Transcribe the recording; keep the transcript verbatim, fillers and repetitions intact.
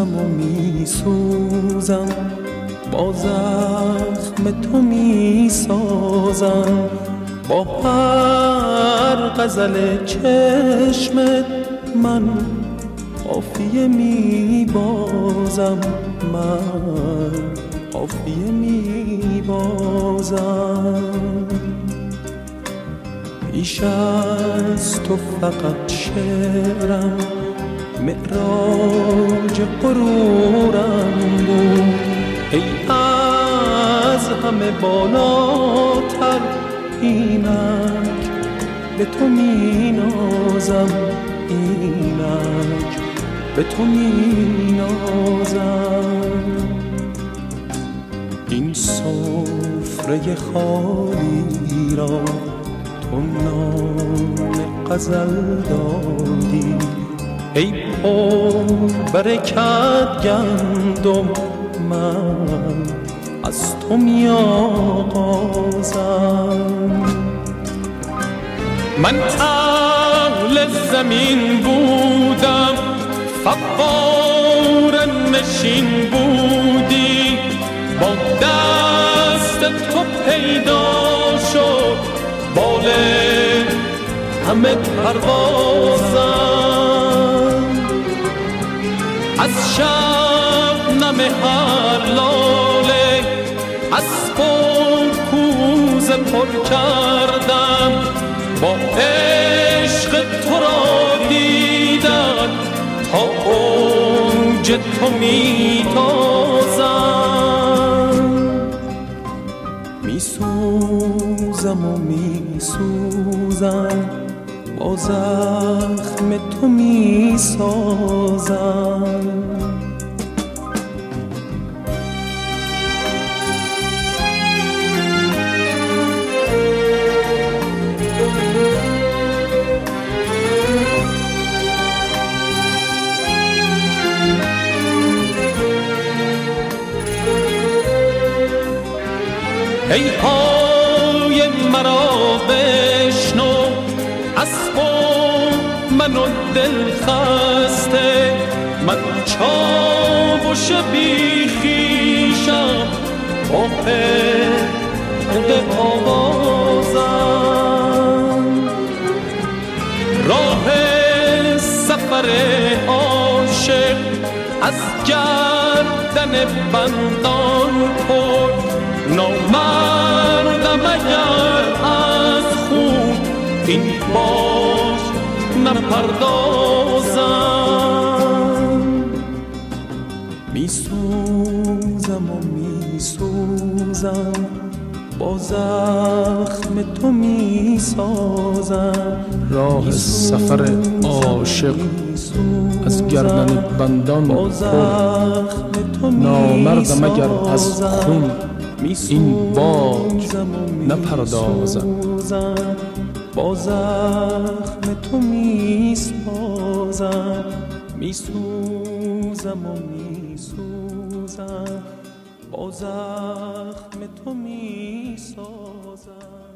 سوزم و می سوزم، با زخم تو می سازم، با هر غزل چشمت من قافیه می بازم، من قافیه می بازم. پیش از تو فقط شعرم معراج غرورم بود، ای از همه بالاتر اینک به تو می نازم، اینک به تو می نازم. این سفره خالی را تو نام غزل دادی، ای پر برکت گندم من از تو می آغازم. من اهل زمین بودم، فقار نشین بودی، با دست تو پیدا شد بال همه پروازم. از شبنم هر لاله اسب و کوزه پر کردم، با عشق تو را دیدن تا اوج تو می تازم. می سوزم و می سوزم، با زخم تو می سازم. ای های مرا بشنو، اسب و من و دل خسته، من چاوش بی خویشم، با خود آوازم. راه سفر عاشق از گردن بندان پر، نامردم اگر از خون این باز نپردازم. می سوزم و می سوزم، با زخم تو می سازم. راه سفر عاشق از گردن بندان پر، نامردم اگر از خون این باج نپردازم. با زخم تو می سازم، می سوزم و می سوزم، با زخم تو می سازم.